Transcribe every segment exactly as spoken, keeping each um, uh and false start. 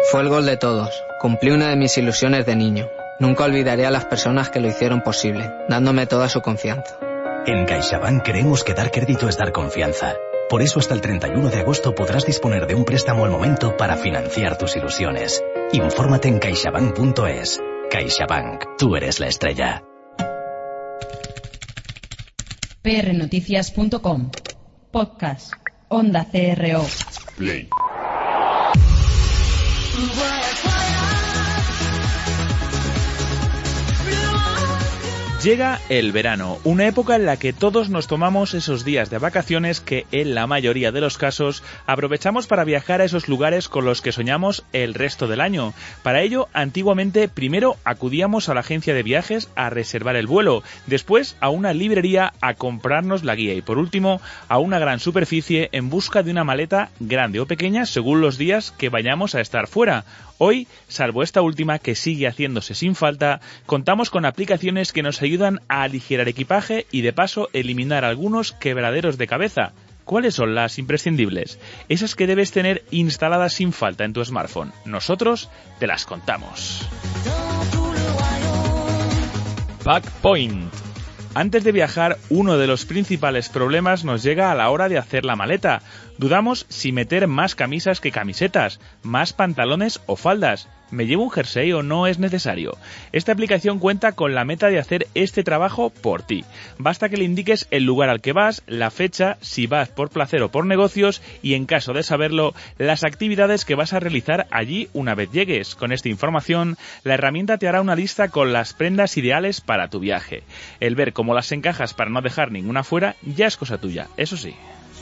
Fue el gol de todos. Cumplí una de mis ilusiones de niño. Nunca olvidaré a las personas que lo hicieron posible, dándome toda su confianza. En CaixaBank creemos que dar crédito es dar confianza. Por eso hasta el treinta y uno de agosto podrás disponer de un préstamo al momento para financiar tus ilusiones. Infórmate en caixabank punto es. CaixaBank, tú eres la estrella. P R noticias punto com. Podcast. Onda C R O. Play. Llega el verano, una época en la que todos nos tomamos esos días de vacaciones que, en la mayoría de los casos, aprovechamos para viajar a esos lugares con los que soñamos el resto del año. Para ello, antiguamente, primero acudíamos a la agencia de viajes a reservar el vuelo, después a una librería a comprarnos la guía y, por último, a una gran superficie en busca de una maleta grande o pequeña según los días que vayamos a estar fuera. Hoy, salvo esta última que sigue haciéndose sin falta, contamos con aplicaciones que nos ayudan a aligerar equipaje y de paso eliminar algunos quebraderos de cabeza. ¿Cuáles son las imprescindibles? Esas que debes tener instaladas sin falta en tu smartphone. Nosotros te las contamos. Packpoint. Antes de viajar, uno de los principales problemas nos llega a la hora de hacer la maleta. Dudamos si meter más camisas que camisetas, más pantalones o faldas. ¿Me llevo un jersey o no es necesario? Esta aplicación cuenta con la meta de hacer este trabajo por ti. Basta que le indiques el lugar al que vas, la fecha, si vas por placer o por negocios y, en caso de saberlo, las actividades que vas a realizar allí una vez llegues. Con esta información, la herramienta te hará una lista con las prendas ideales para tu viaje. El ver cómo las encajas para no dejar ninguna fuera ya es cosa tuya, eso sí.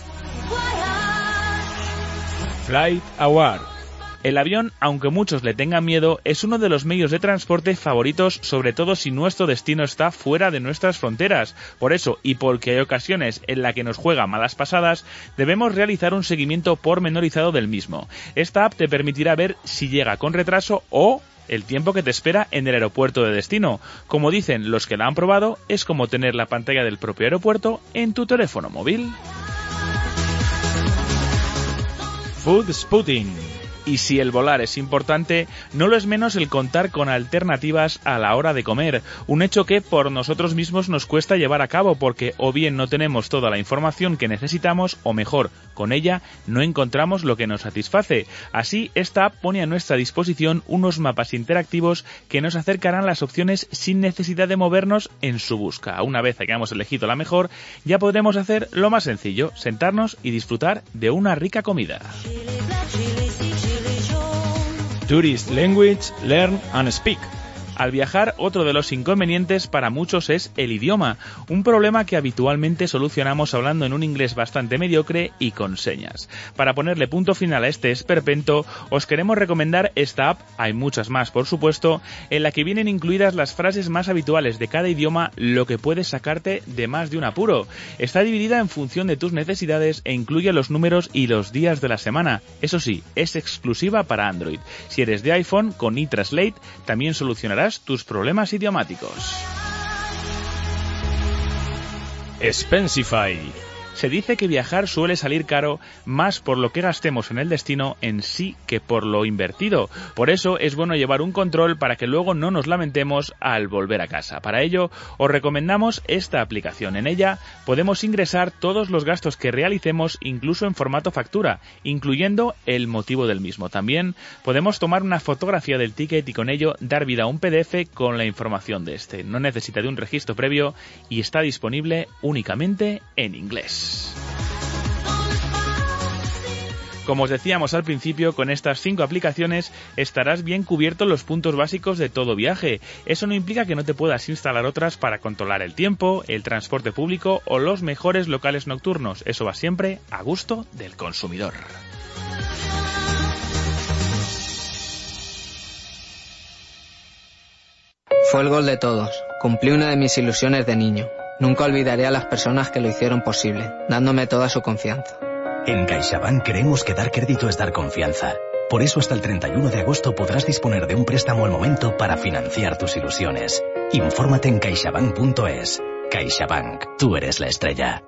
Flight Aware. El avión, aunque muchos le tengan miedo, es uno de los medios de transporte favoritos, sobre todo si nuestro destino está fuera de nuestras fronteras. Por eso, y porque hay ocasiones en las que nos juega malas pasadas, debemos realizar un seguimiento pormenorizado del mismo. Esta app te permitirá ver si llega con retraso o el tiempo que te espera en el aeropuerto de destino. Como dicen los que la han probado, es como tener la pantalla del propio aeropuerto en tu teléfono móvil. Food Spotting. Y si el volar es importante, no lo es menos el contar con alternativas a la hora de comer, un hecho que por nosotros mismos nos cuesta llevar a cabo porque o bien no tenemos toda la información que necesitamos o mejor, con ella no encontramos lo que nos satisface. Así, esta app pone a nuestra disposición unos mapas interactivos que nos acercarán las opciones sin necesidad de movernos en su busca. Una vez hayamos elegido la mejor, ya podremos hacer lo más sencillo, sentarnos y disfrutar de una rica comida. Tourist Language, Learn and Speak. Al viajar, otro de los inconvenientes para muchos es el idioma, un problema que habitualmente solucionamos hablando en un inglés bastante mediocre y con señas. Para ponerle punto final a este esperpento, os queremos recomendar esta app, hay muchas más por supuesto, en la que vienen incluidas las frases más habituales de cada idioma, lo que puede sacarte de más de un apuro. Está dividida en función de tus necesidades e incluye los números y los días de la semana. Eso sí, es exclusiva para Android. Si eres de iPhone, con eTranslate también solucionarás tus problemas idiomáticos. Expensify. Se dice que viajar suele salir caro más por lo que gastemos en el destino en sí que por lo invertido. Por eso es bueno llevar un control para que luego no nos lamentemos al volver a casa. Para ello, os recomendamos esta aplicación. En ella podemos ingresar todos los gastos que realicemos, incluso en formato factura, incluyendo el motivo del mismo. También podemos tomar una fotografía del ticket y con ello dar vida a un P D F con la información de este. No necesita de un registro previo y está disponible únicamente en inglés. Como os decíamos al principio, con estas cinco aplicaciones estarás bien cubierto en los puntos básicos de todo viaje. Eso no implica que no te puedas instalar otras para controlar el tiempo, el transporte público o los mejores locales nocturnos. Eso va siempre a gusto del consumidor. Fue el gol de todos. Cumplí una de mis ilusiones de niño. Nunca olvidaré a las personas que lo hicieron posible, dándome toda su confianza. En CaixaBank creemos que dar crédito es dar confianza. Por eso hasta el treinta y uno de agosto podrás disponer de un préstamo al momento para financiar tus ilusiones. Infórmate en caixabank punto es. CaixaBank, tú eres la estrella.